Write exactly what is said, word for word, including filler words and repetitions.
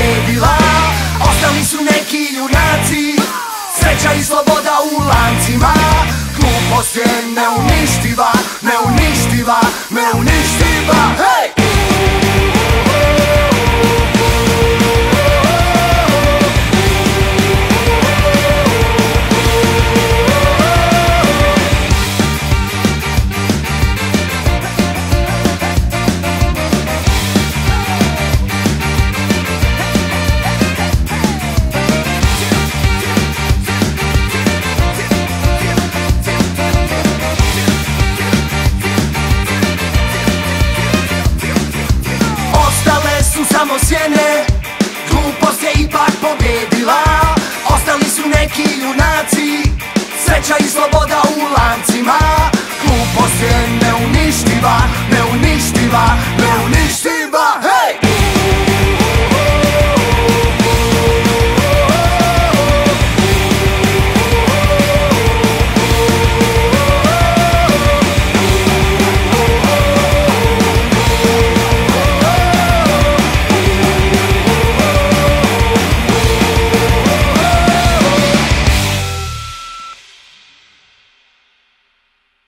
pobedila. Ostali su neki junaci, sreća i sloboda u lancima. Glupost je neuništiva, neuništiva, neuništiva. Hej! Samo sjene, glupost je ipak pobedila. Ostali su neki junaci, sreća i sloboda u lancima. Glupost je neuništiva, neuništiva,